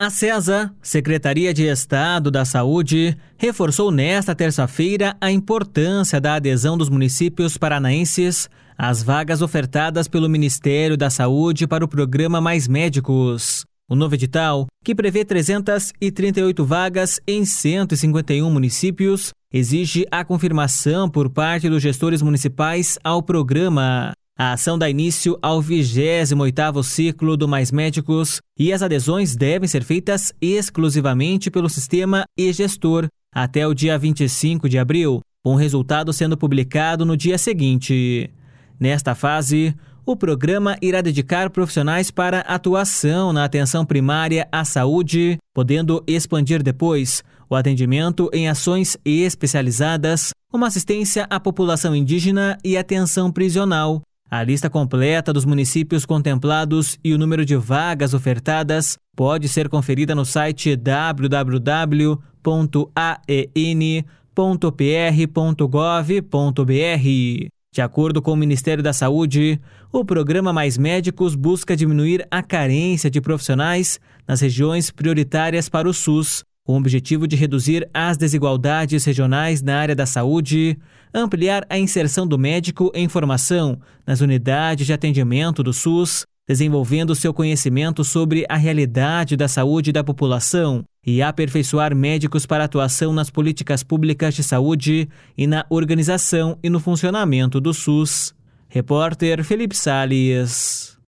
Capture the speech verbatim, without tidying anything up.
A SESA, Secretaria de Estado da Saúde, reforçou nesta terça-feira a importância da adesão dos municípios paranaenses às vagas ofertadas pelo Ministério da Saúde para o programa Mais Médicos. O novo edital, que prevê trezentas e trinta e oito vagas em cento e cinquenta e um municípios, exige a confirmação por parte dos gestores municipais ao programa. A ação dá início ao vigésimo oitavo ciclo do Mais Médicos e as adesões devem ser feitas exclusivamente pelo sistema e-gestor até o dia vinte e cinco de abril, com o resultado sendo publicado no dia seguinte. Nesta fase, o programa irá dedicar profissionais para atuação na atenção primária à saúde, podendo expandir depois o atendimento em ações especializadas, como assistência à população indígena e atenção prisional. A lista completa dos municípios contemplados e o número de vagas ofertadas pode ser conferida no site w w w ponto a e n ponto p r ponto gov ponto b r. De acordo com o Ministério da Saúde, o programa Mais Médicos busca diminuir a carência de profissionais nas regiões prioritárias para o SUS, com o objetivo de reduzir as desigualdades regionais na área da saúde, ampliar a inserção do médico em formação nas unidades de atendimento do SUS, desenvolvendo seu conhecimento sobre a realidade da saúde da população e aperfeiçoar médicos para atuação nas políticas públicas de saúde e na organização e no funcionamento do SUS. Repórter Felipe Salles.